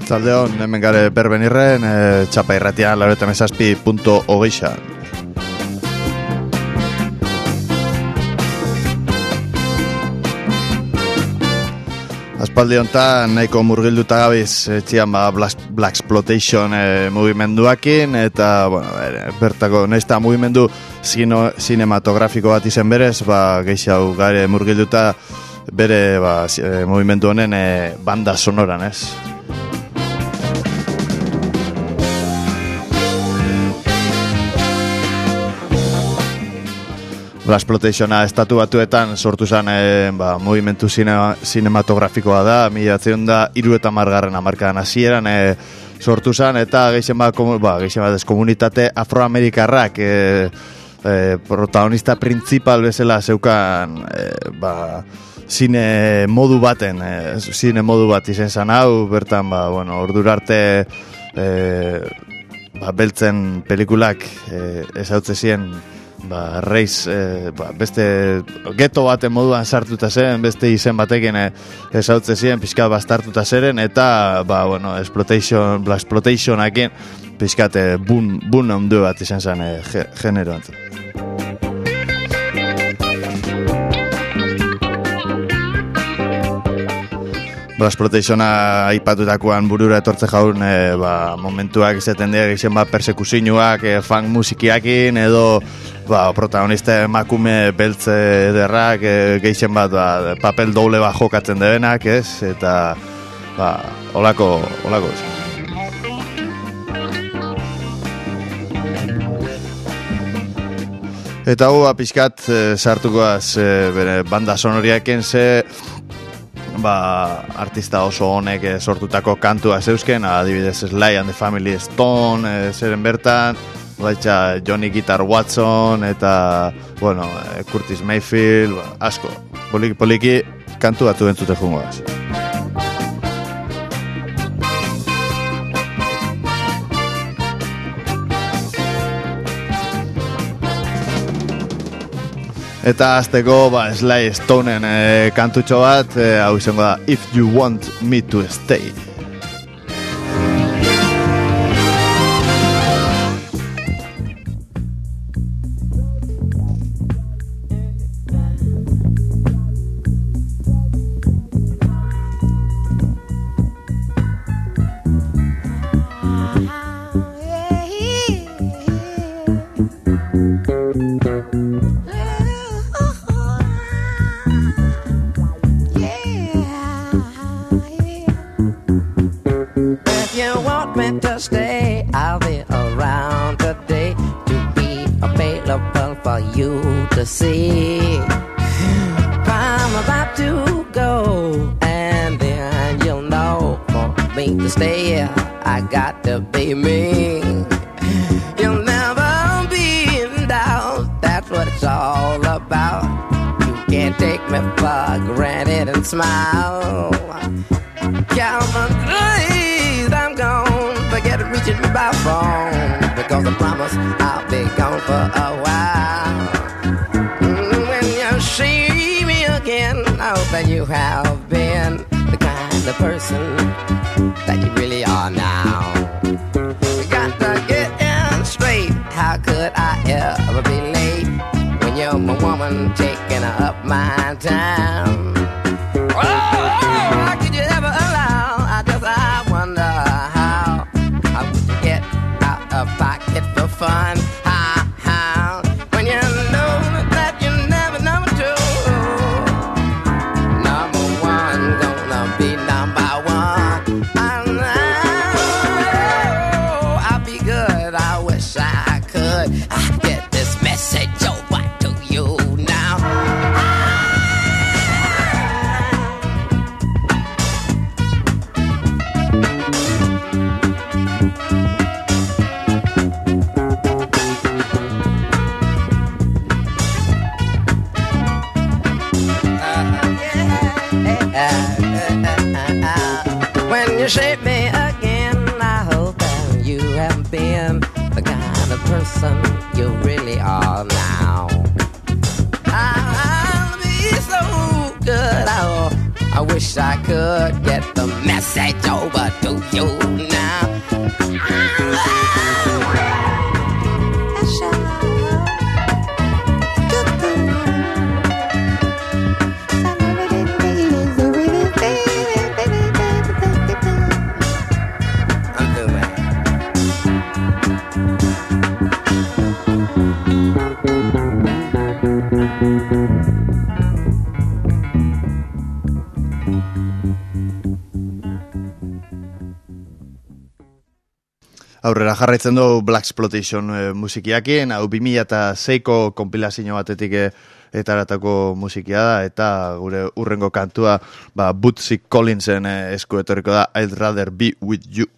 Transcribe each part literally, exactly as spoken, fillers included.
Arratzaldeon, hemen gare berbenirren, e, txapa irratian, laurogeita hamazazpi puntu hogeita. Aspaldi honetan, nahiko murgilduta gabiz, etxian ba, Blaxploitation e, mugimenduakin, eta, bueno, ere, bertako, nahizta mugimendu zino, cinematografiko bat izen berez, ba, gehiago gare murgilduta, bere, ba, e, mugimendu honen e, banda sonoran, ez? Blaxploitationa estatu batuetan sortu zen e, ba, movimentu cinema, cinematografikoa da, mila bederatziehun eta hirurogeita hamargarren hamarkadan hasieran e, sortu zen, eta gehien bat, ba, gehien bat komunitate afroamerikarrak e, e, protagonista principal bezala zeukan e, ba, zine modu baten, e, zine modu bat izen zen hau, bertan, ba, bueno, ordurarte e, ba, beltzen pelikulak e, ezautze ziren, ba, reiz, e, ba, beste geto baten moduan sartuta zen, beste izen batekin e, ezautze ziren, pixkat bastartuta zeren, eta, ba, bueno, exploitation, blaxploitationakin, pixkat e, bun, bun ondu bat izan zen e, genero antzen. Blaxploitationa aipatutakoan burura etortze jaun e, ba, momentuak izaten dira gizien bat persekuzioak e, funk musikiakin edo ba, protagonista emakume beltze ederrak e, gehien bat ba, papel doble bat jokatzen debenak, ez? Eta ba, olako, olako ez. Eta gu, pixkat e, sartukoaz e, bere banda sonoriaken ze ba, artista oso honek e, sortutako kantua zeuzken, adibidez Sly and the Family Stone, e, zeren bertan, baitza Johnny Guitar Watson, eta, bueno, e, Curtis Mayfield, ba, asko, poliki-poliki kantu batu entzute jungoaz. Eta azteko, ba, Sly Stoneen e, kantutxo bat, e, hau izango da, If You Want Me To Stay. Smile, Calvin, please, I'm gone. Forget reaching me by phone, because I promise I'll be gone for a while. Mm, when you see me again, I hope that you have been the kind of person that you really are now. You got to get in straight. How could I ever be late when you're my woman taking up my time? Oh, how could you ever allow? I just, I wonder how. How would you get out of pocket for fun? How, how? When you know that you never, number two. Number one, gonna be number one. I know I'll be good. I wish I could. I get this message over to you now. When you shape me again, I hope that you have been the kind of person you really are now. I'll be so good, I, I wish wish I could get the message over to you now. Aurrera jarraitzen du Blaxploitation e, musikiakien, hau bi mila seiko konpilazio batetik e, etaratako musikia da, eta gure urrengo kantua ba, Bootsy Collinsen e, esku etorriko da I'd Rather Be With You.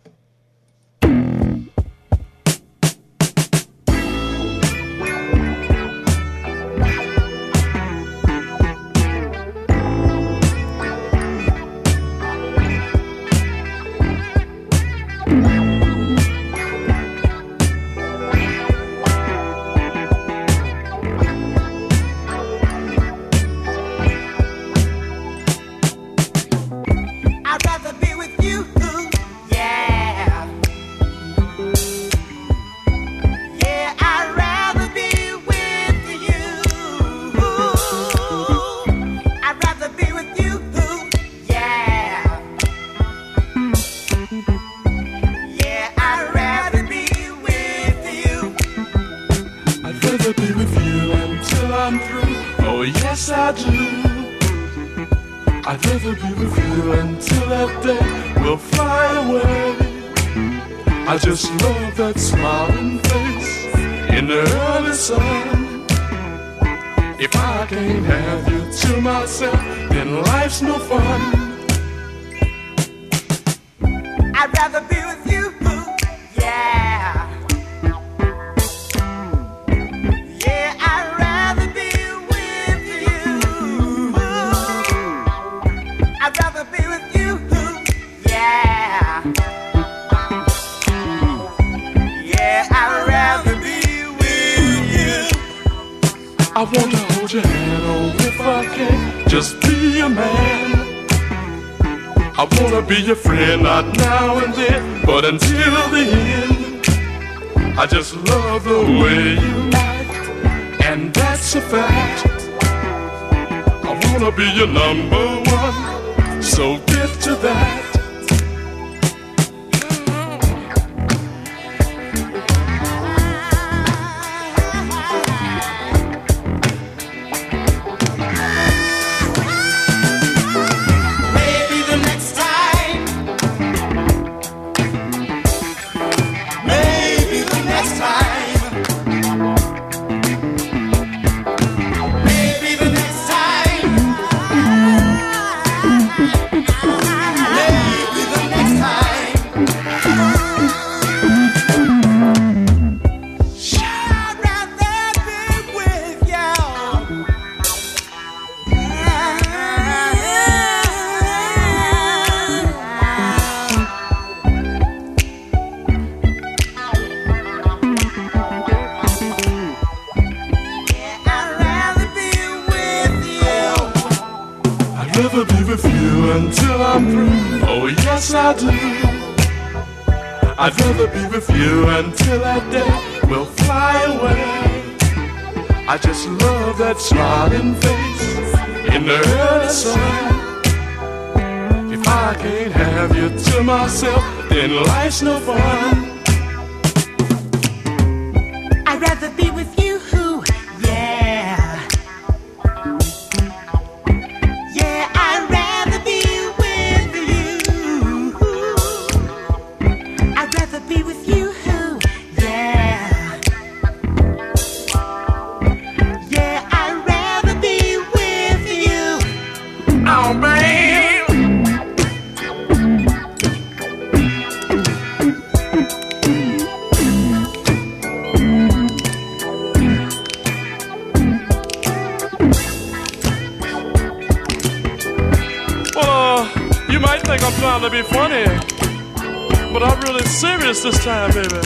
This time, baby.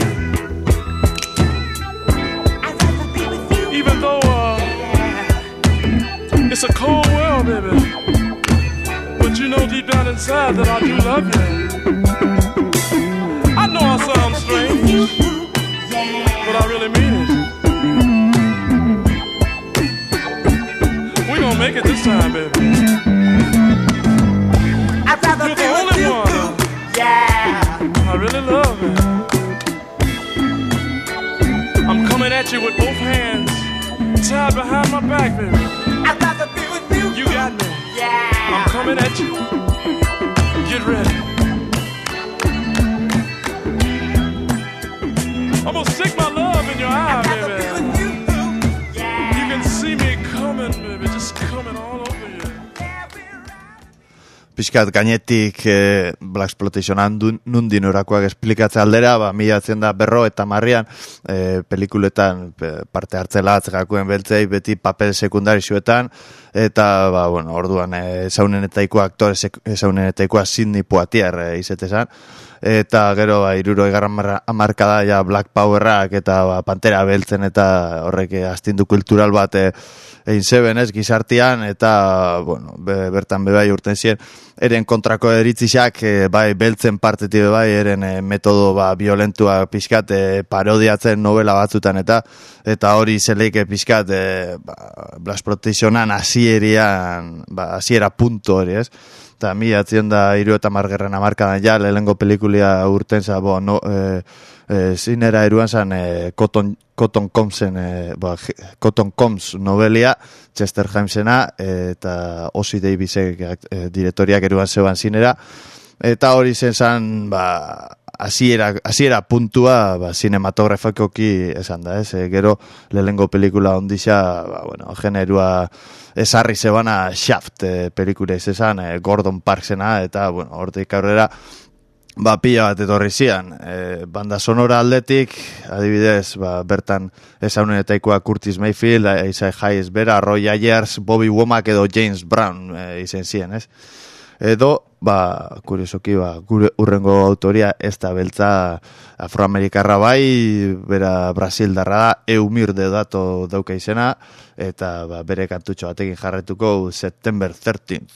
Even though uh, it's a cold world, baby, but inside that I do love you. I know I sound strange, but I really mean it. We gonna make it this time, baby. You're the only one. Yeah. I really love it. I'm coming at you with both hands tied behind my back, baby. I'd rather be with you. You got me. Yeah. I'm coming at you. Get ready. I'm gonna stick my love in your eye, baby. You. Yeah. You can see me coming, baby, just coming all over you. Piskat gainetik eh, Black Exploitationan nundin orakoak esplikatze aldera, ba, milatzen da berro eta marrian eh, pelikuletan pe, parte hartzelatz gakuen beltzei beti papel sekundarisuetan, eta ba, bueno, orduan eh, esaunenetaikoa aktore esaunenetaikoa Sidney Poitier eh, izetezan, eta gero ba, iruro egarran amarkada ja Black Powerrak eta ba, Pantera beltzen eta horrek eh, astindu kultural bat eh, egin zeben ez, gizartian, eta bueno, be, bertan bebai urten ziren, eren kontrako eritzizak, e, bai, beltzen partetik bai, eren e, metodo ba, violentua pixkat, e, parodiatzen novela batzutan, eta eta hori zeleike pixkat, e, ba, Black Exploitationan hasierian, ba, hasiera punto hori, ez? Eta mi atzion da iru eta margerren amarkadan ja, lehengo pelikulia urten za, bo, no, e, e, zinera iruan zan, e, Cotton, Cotton Comsen, e, bo, Cotton Combs novelia, Chester Jamesena, e, eta Ossie Davisek e, direktoriak eruan zeuan zinera, eta hori zen zan, ba, hasiera hasiera puntua, ba, sinematografikoki esan da, ez? E, gero lehengo pelikula ondisa, ba, bueno, generua esarri zebana Shaft e, pelikula izan, e, Gordon Parksena, eta, bueno, hortik aurrera, ba, pila bat etorri zian. E, banda sonora aldetik, adibidez, ba, bertan esaunenetaikoa Curtis Mayfield, Isaiah Hayes bera, Roy Ayers, Bobby Womack edo James Brown e, izen ziren, ez? Edo, ba, kuriosoki, ba, gure urrengo autoria ez da beltza afroamerikarra bai, bera Brasildarra da, Eumir Deodato dauka izena, eta ba, bere kantutxo batekin jarretuko September thirteenth.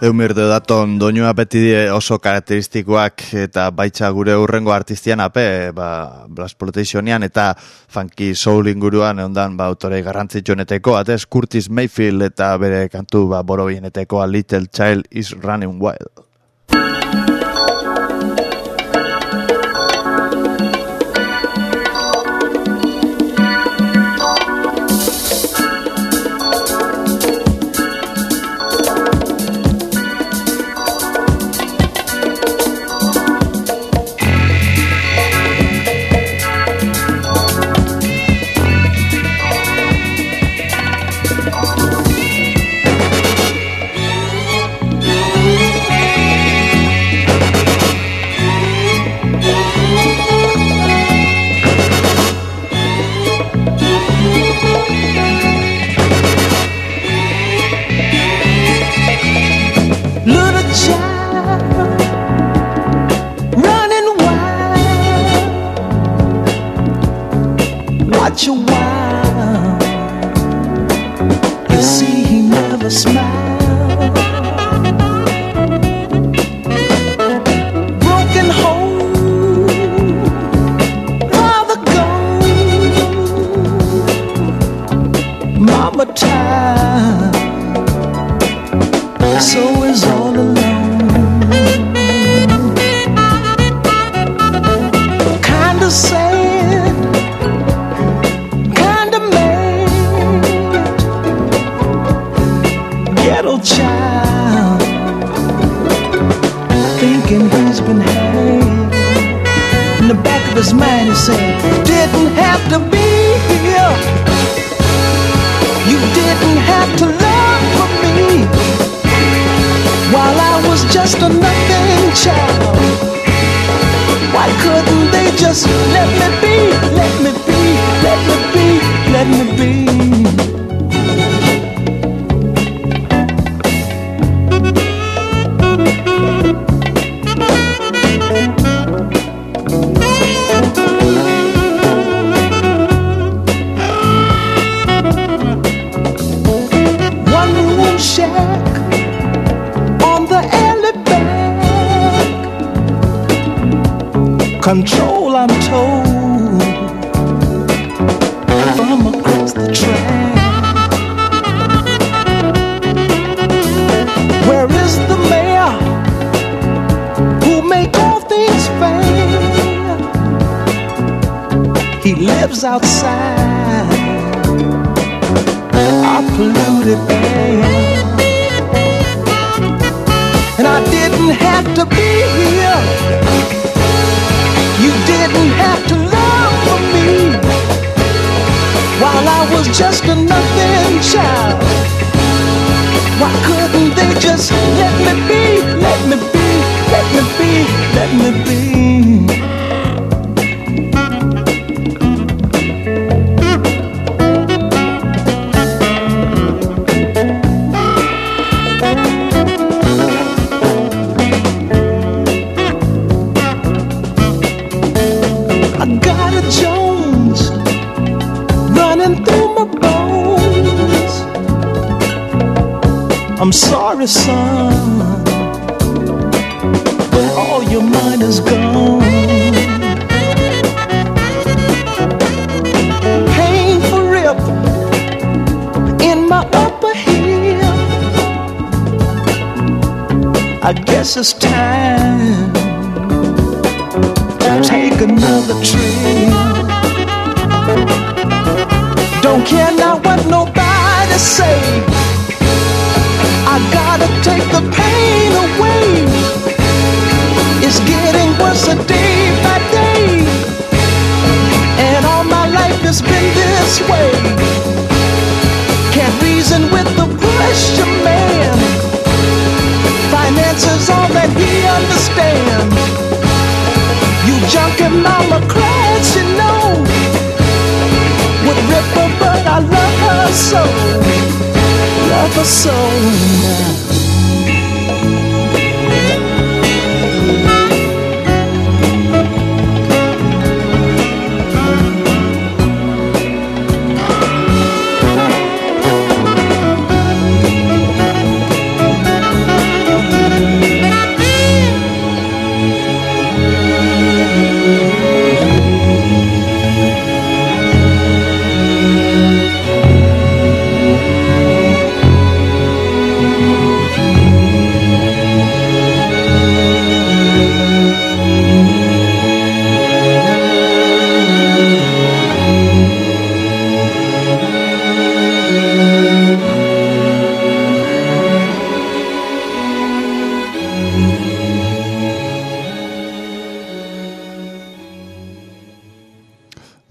Eumir Deodaton doinua beti die oso karakteristikoak eta baitza gure urrengo artistian ape, ba, Blaxploitationian eta funky soul inguruan ondan ba, autorei garrantzitsueneteko, atez Curtis Mayfield eta bere kantu ba, borobieneteko A Little Child is Running Wild. Watch a while, you see he never smiled. Broken home, father gone, mama tired, so is all alone. Kinda sad, child, thinking he's been had. In the back of his mind he said, didn't have to be here, you didn't have to love for me, while I was just a nothing child. Why couldn't they just let me be, let me be, let me be, let me be? Control, I'm told, from across the track. Where is the mayor who make all things fair? He lives outside our polluted air. And I didn't have to be here, you didn't have to love for me, while I was just a nothing child. Why couldn't they just let me be, let me be, let me be, let me be? I'm sorry, son, but all your mind is gone. Painful rip in my upper hip. I guess it's time to take another trip. Don't care now what nobody say, I gotta take the pain away. It's getting worse a day by day, and all my life has been this way. Can't reason with the pressure man, finance is all that he understands. You junkie mama cried, she know, would rip her but I love her so, love her so now.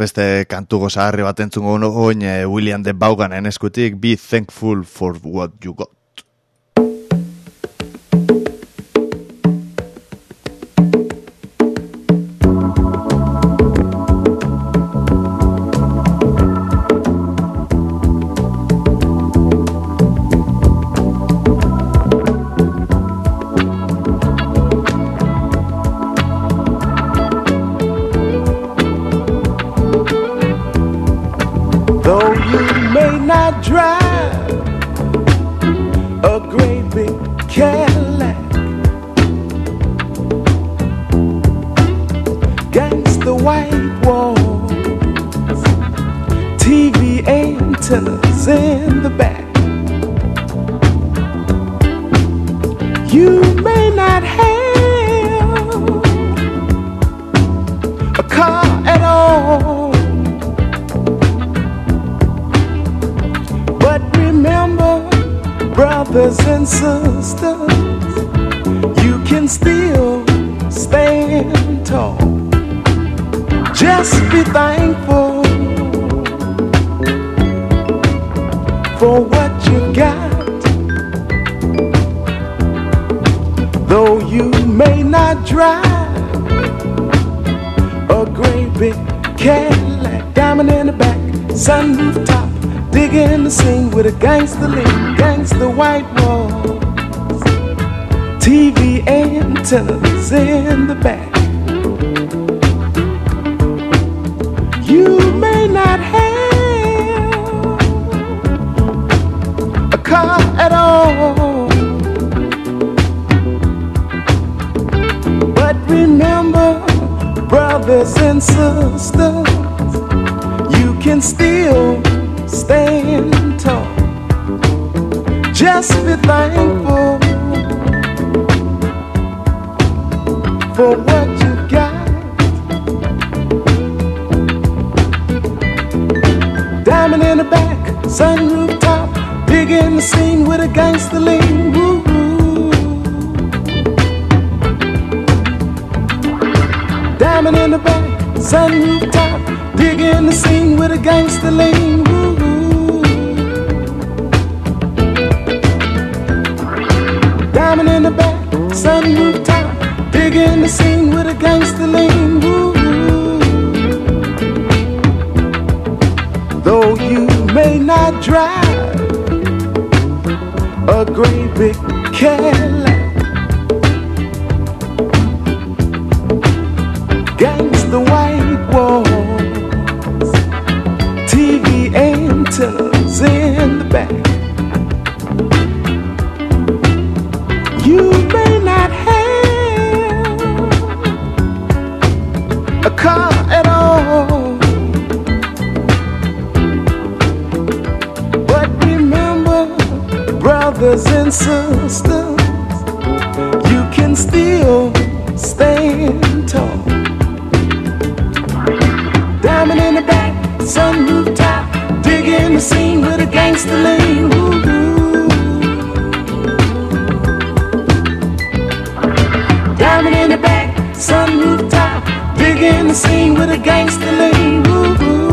beste kantu gozagarri bat entzungo oin e, William de Vaughanen eskutik, Be Thankful for What You Got. Gangsta lean, gangsta white walls, T V antennas in the back. You may not have a car at all, but remember, brothers and sisters, you can still stand tall. Just be thankful for what you got. Diamond in the back, sunroof top, big in the scene with a gangster lean. Woo. Diamond in the back, sunroof top, big in the scene with a gangster lean. Woo. Diamond in the back, sunroof top, big in the scene with a gangster lean. Woo. Though you may not drive a great big Cadillac, gangster white walls, T V antennas in the back. You may not have a car at all, but remember, brothers and sisters, you can still stand tall. Diamond in the back, sunroof top, dig in the scene with a gangster lean. Woo-hoo. Diamond in the back, sunroof top, big in the scene with a gangster lean. Woo-hoo.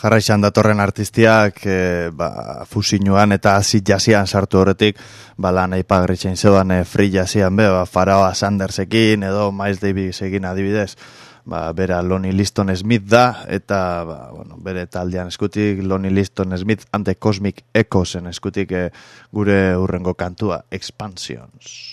jarraixan datorren artistiak e, ba, fusinuan eta acid jazzian sartu horretik, ba, lan aipagarritxein zeudan e, free jazzian be, ba, Pharoah Sandersekin edo Miles Davisekin adibidez, ba, bera Lonnie Liston Smith da, eta ba, bueno, bere taldean eskutik Lonnie Liston Smith and the Cosmic Echoesen eskutik e, gure hurrengo kantua, Expansions.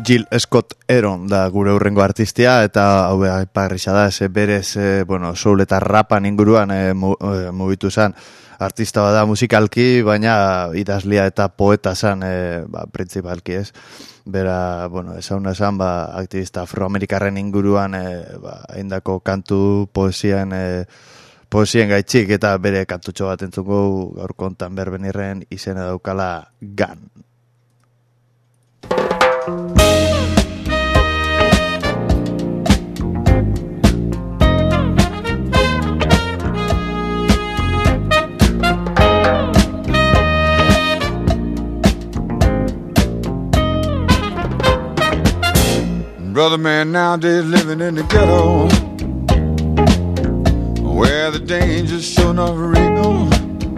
Jill Scott Heron da gure hurrengo artistia, eta hau aiparrisa da, ze berez, e, bueno, soul eta rapan inguruan e, mu, e, mugitu zen artista bada musikalki, baina idazlia eta poeta zen, e, ba, principalki ez. Bera, bueno, esauna esan, ba, aktivista afroamerikarren inguruan, e, ba, haindako kantu poesien, e, poesien gaitxik, eta bere kantutxo bat entzuko gaur kontan berbenirren izena daukala Gun. Brother man nowadays living in the ghetto, where the danger's sure enough real.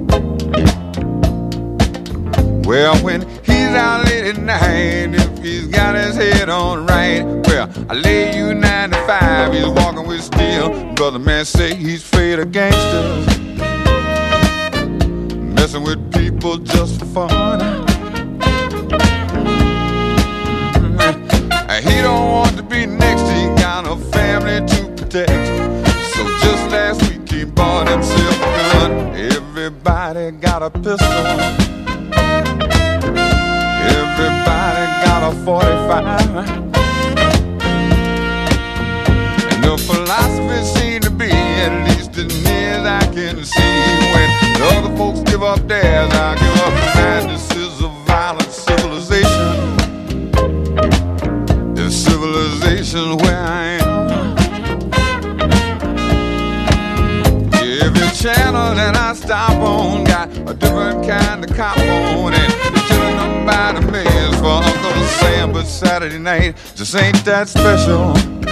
Well, when he's out late at night, if he's got his head on right, well, I lay you ninety-five, he's walking with steel. Brother man say he's afraid of gangsters, messing with people just for fun. He don't want to be next, he got a family to protect. So just last week he bought himself a gun. Everybody got a pistol, everybody got a forty-five. And the philosophy seemed to be, at least as near as I can see, when the other folks give up theirs, I give up mine. This is a violent civilization, civilization where I am. Every channel that I stop on got a different kind of cop on it. They're killing them by the millions for Uncle Sam, but Saturday night just ain't that special.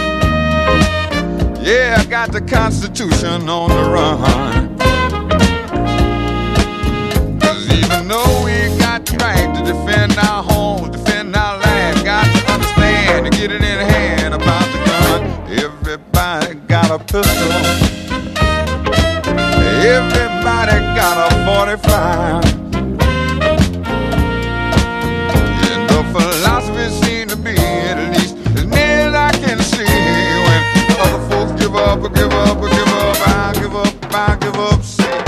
Yeah, I got the Constitution on the run, 'cause even though we got the right to defend our home, defend our land, got to understand to get it in hand about the gun. Everybody got a pistol, everybody got a forty-five. And the philosophy seems to be, at least as near as I can see, when other folks give up, or give up, or give up, I'll give up, I'll give up.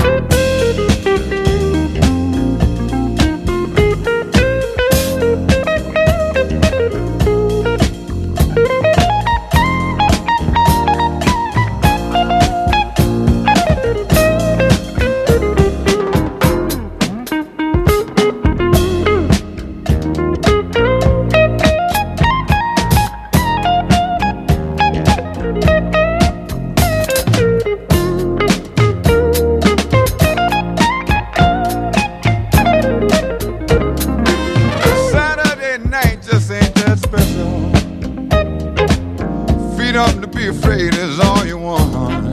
Afraid is all you want.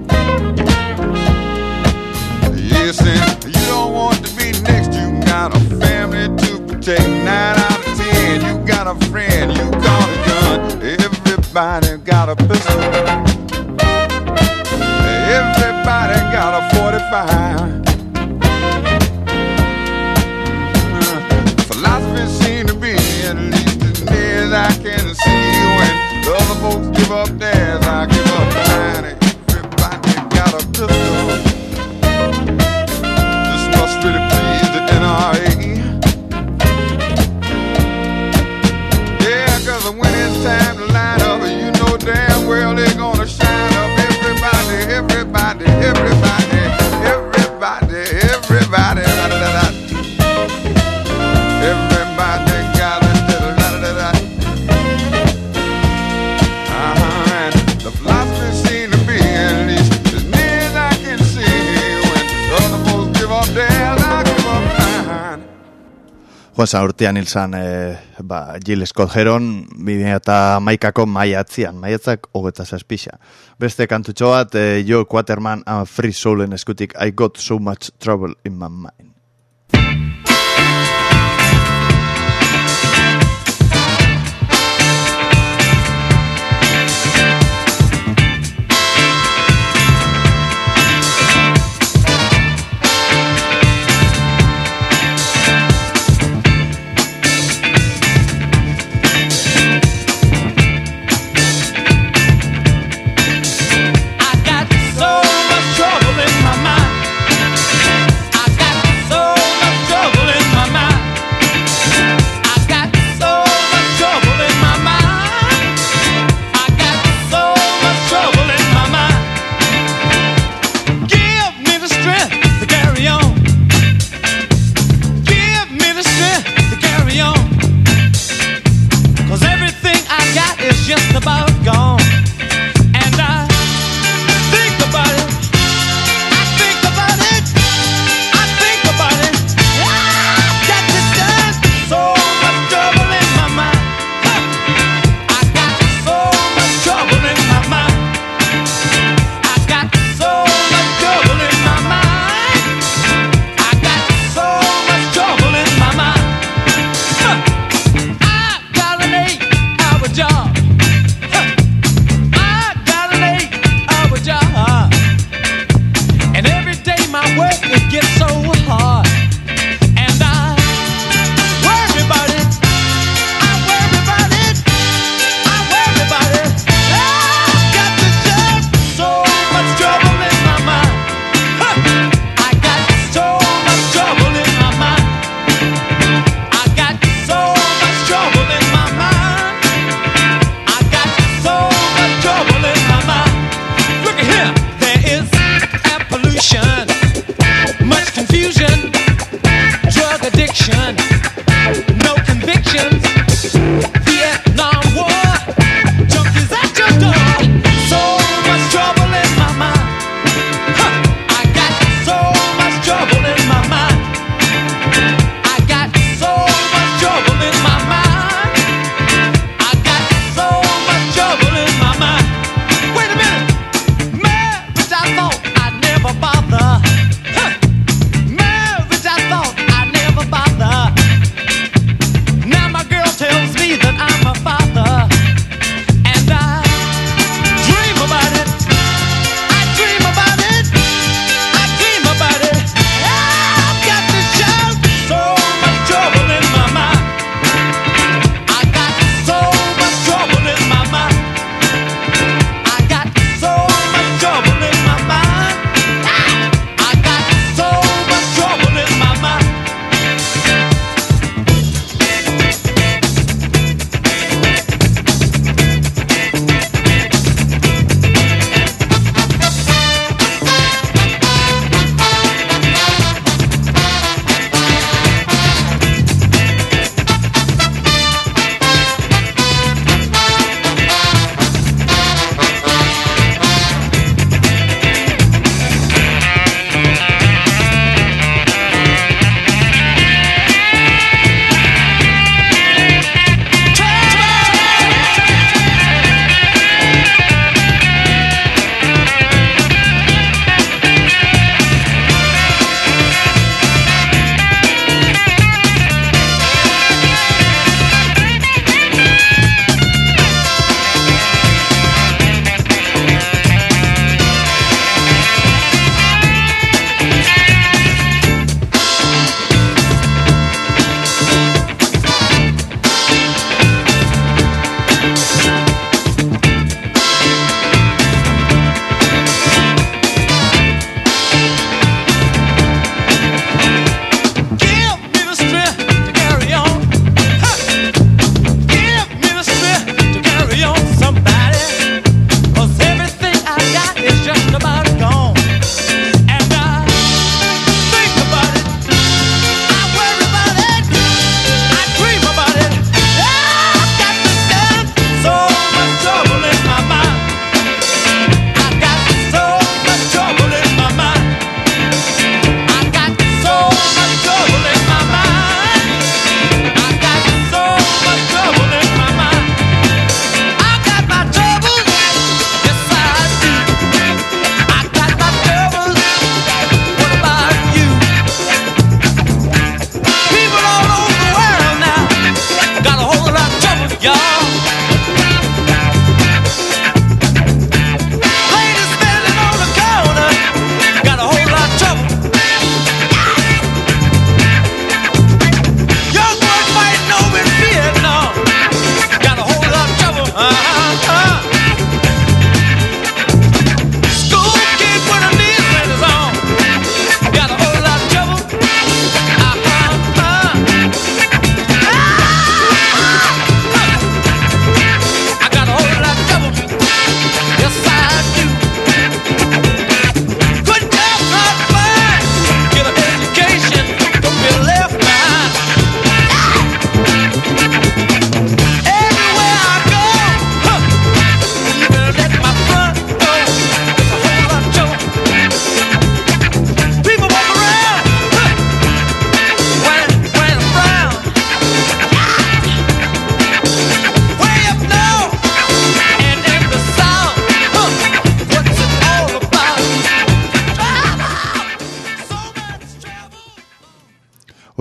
Yes, and you don't want to be next. You got a family to protect. Nine out of ten, you got a friend, you got a gun. Everybody got a pistol, everybody got a forty-five. Philosophy seems to be, at least as near as I can see, when the other folks give up theirs, I give up mine. Everybody got a pistol. This must really please the N R A. Yeah, 'cause when it's time to line up, you know damn well they're gonna shine up. Everybody, everybody, everybody, everybody, everybody, da da da da. Everybody got a da da da da da. The philosophy seems to be, at least as near as I can see, when other folks give up theirs, I give up mine. Joan zan urtean hil zan, e, ba, Jill Scott Heron, bi mila hamaikako maiatzian, maiatzak hogeta zazpixa. Beste kantutxo bat, e, Joe Quaterman and Free Soulen eskutik, I Got So Much Trouble in My Mind.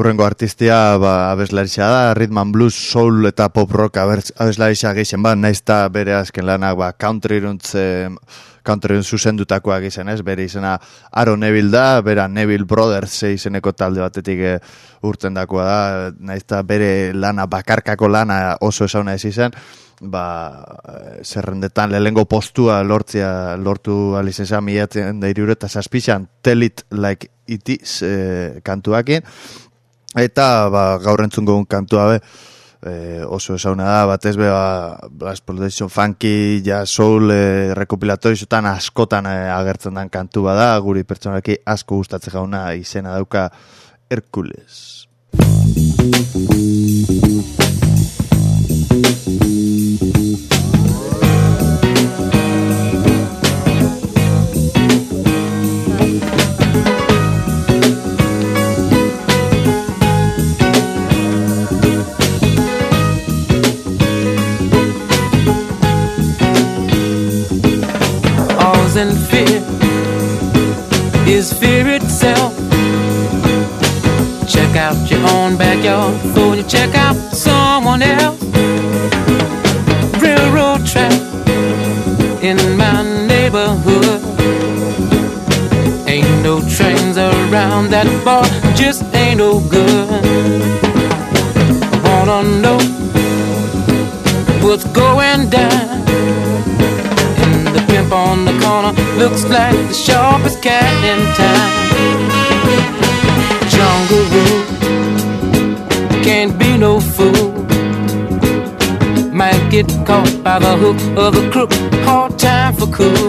urrengo artistia ba, abeslaritza da, rhythm and blues, soul eta pop rock abeslaritza geixen ba, naiz eta bere azken lanak ba, country iruntz, country zuzendutakoak izan ez, bere izena Aaron Neville da, bera Neville Brothers izeneko talde batetik e, urten dakoa da, naiz eta bere lana, bakarkako lana oso esauna ez izan, ba, zerrendetan lehengo postua lortzia, lortu alizenza milatzen da irure eta zazpixan Tell It Like It Is e, kantuakin, eta ba, gaur entzungo un kantua be, e, oso esauna da, batez be, ba, Blast Production Funky, ja, soul, e, rekopilatorioetan askotan e, agertzen dan kantu bada, guri pertsonalki asko gustatzen jauna izena dauka Hercules. And fear is fear itself. Check out your own backyard before you check out someone else. Railroad track in my neighborhood. Ain't no trains around that bar, just ain't no good. I wanna know what's going down. The pimp on the corner looks like the sharpest cat in town. Jungle rule, can't be no fool. Might get caught by the hook of the crook, hard time for cool.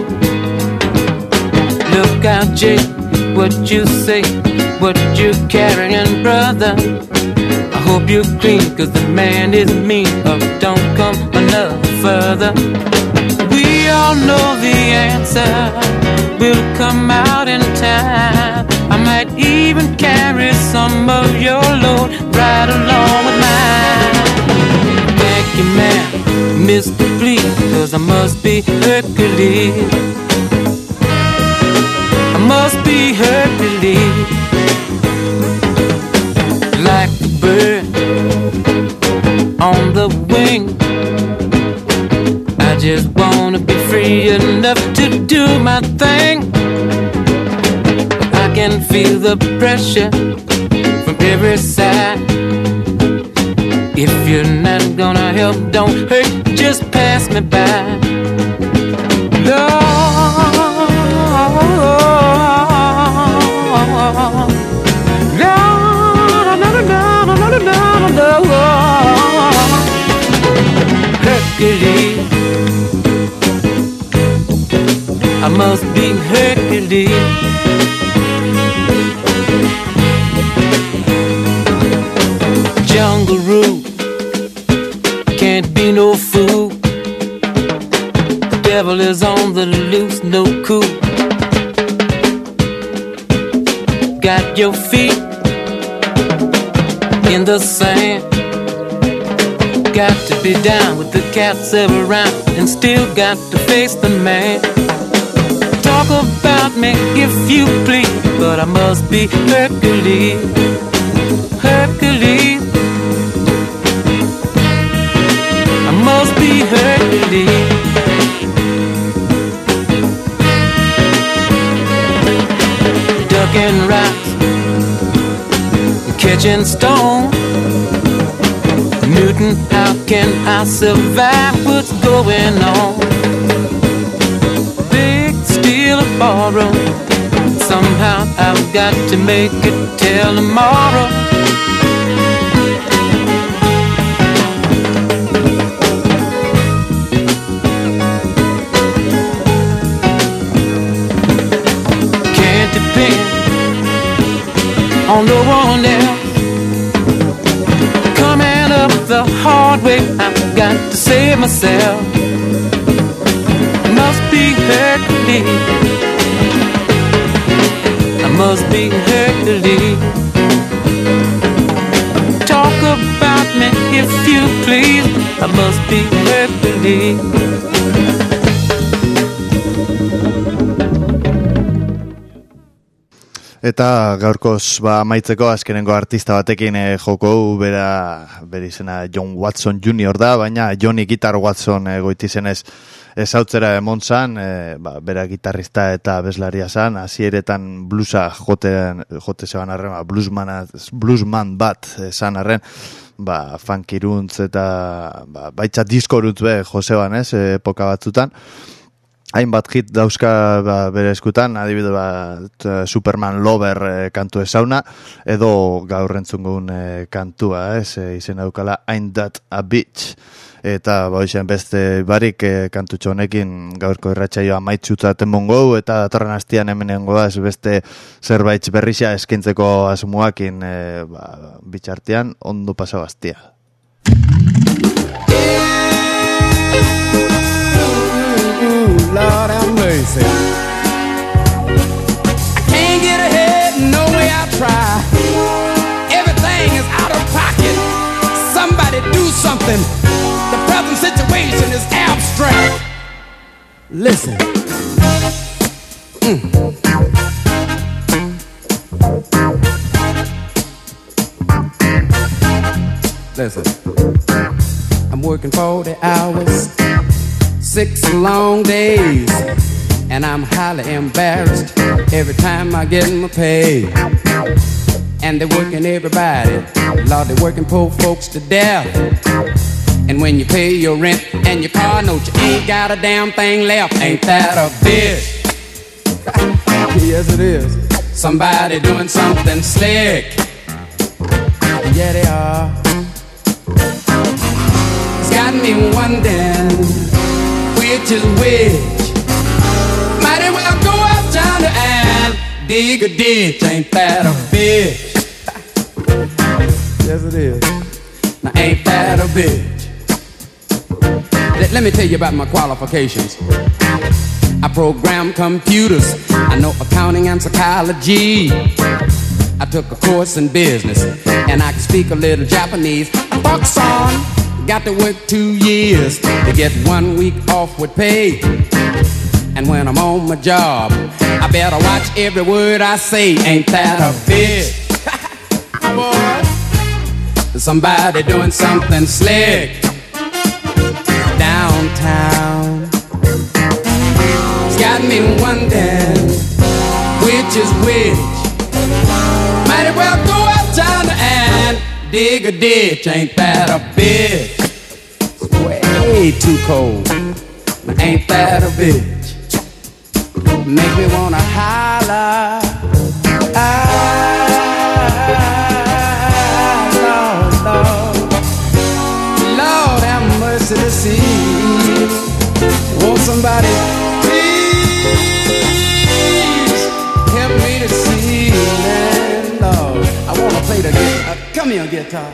Look out, Jake, what you say, what you carrying, brother. I hope you're clean, cause the man is mean, or don't come another further. We all know the answer will come out in time. I might even carry some of your load right along with mine. Thank you, man, Mister Please, cause I must be Hercules. I must be Hercules. Like a bird on the wing, I just wanna be free enough to do my thing. I can feel the pressure from every side. If you're not gonna help, don't hurt, just pass me by. Lord, Lord, Lord, Lord, Lord, Hercules. I must be Hercules. Jungle rule, can't be no fool. The devil is on the loose, no cool. Got your feet in the sand. Got to be down with the cats around, and still got to face the man. Talk about me if you please, but I must be Hercules. Hercules, I must be Hercules. Ducking rocks, catching stone. Newton, how can I survive? What's going on? Big steel of borrow. Somehow I've got to make it till tomorrow. Can't depend on no one else. Coming up the hard way, I've got to save myself. Must be Hercules. I must be Hercules. Talk about me if you please. I must be Hercules. Eta gaurkoz ba amaitzeko azkenengo artista batekin e, joko bera bere izena John Watson junior da, baina Johnny Guitar Watson e, goitizenez ezautzera emon zan, e, ba, bera gitarrista eta abeslaria zan, hasieretan bluesa jotean, jote zeban arren, ba, bluesman, bluesman bat zan arren, ba, funkiruntz eta ba, baitza diskoruntz be Joseban ez, epoka batzutan. Hainbat hit dauzka ba, bere eskutan, adibide ba, Superman Lover e, kantu ezauna, edo gaur entzungun e, kantua, ez, e, izen daukala Ain't That a Bitch. Eta ba, izan beste barik e, kantutxo honekin gaurko irratsaioa maitzutzen mongo, eta datorren hastian hemenengo da, ez beste zerbait berrisa eskintzeko asmoakin e, ba, bitxartean ondo pasau hastia. Lord have mercy. I can't get ahead no way I try. Everything is out of pocket. Somebody do something. The present situation is abstract. Listen. Mm. Listen. I'm working forty hours. Six long days, and I'm highly embarrassed every time I get my pay. And they're working everybody, Lord, they're working poor folks to death. And when you pay your rent and your car note, you ain't got a damn thing left. Ain't that a bitch? Yes, it is. Somebody doing something slick. Yeah, they are. It's got me wondering which is which. Might as well go out yonder and dig a ditch. Ain't that a bitch? Yes, it is. Now, ain't that a bitch? Let, let me tell you about my qualifications. I program computers. I know accounting and psychology. I took a course in business, and I can speak a little Japanese. Fuck's on. Got to work two years to get one week off with pay. And when I'm on my job, I better watch every word I say. Ain't that a bitch? Boy, somebody doing something slick downtown. It's got me wondering which is which. Might as well go out yonder and dig a ditch. Ain't that a bitch? It's way too cold. Ain't that a bitch? Make me wanna holler. Ah, Lord, Lord, Lord have mercy to see. Won't somebody please help me to see, man, Lord. I wanna play the guitar. Uh, come here, guitar.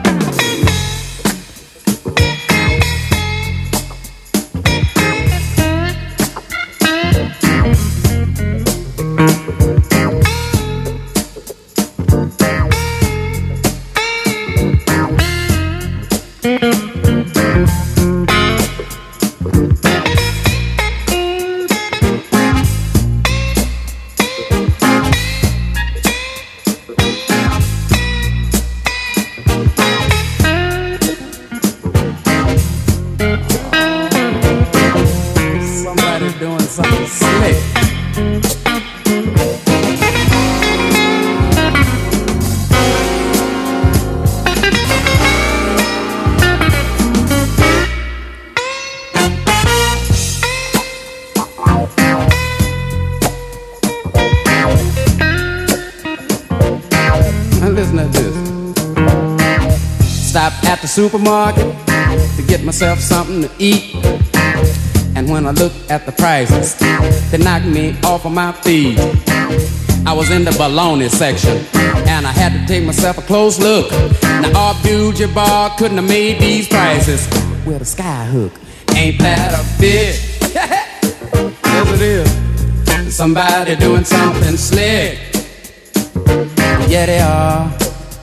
Supermarket to get myself something to eat, and when I looked at the prices, they knocked me off of my feet. I was in the bologna section, and I had to take myself a close look. Now our beauty bar couldn't have made these prices with a sky hook. Ain't that a bitch? Yes, it is. Somebody doing something slick. Yeah, they are.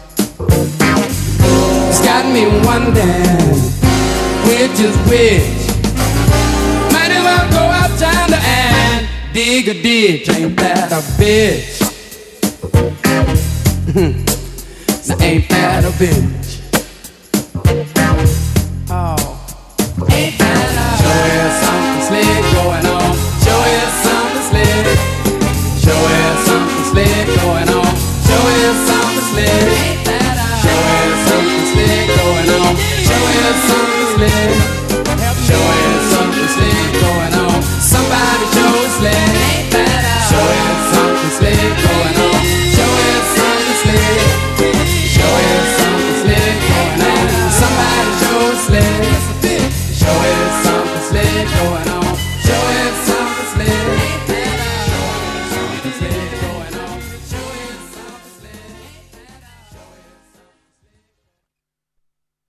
It's got me wondering which is which. Might as well go out yonder and dig a ditch. Ain't that a bitch? Now ain't that a business?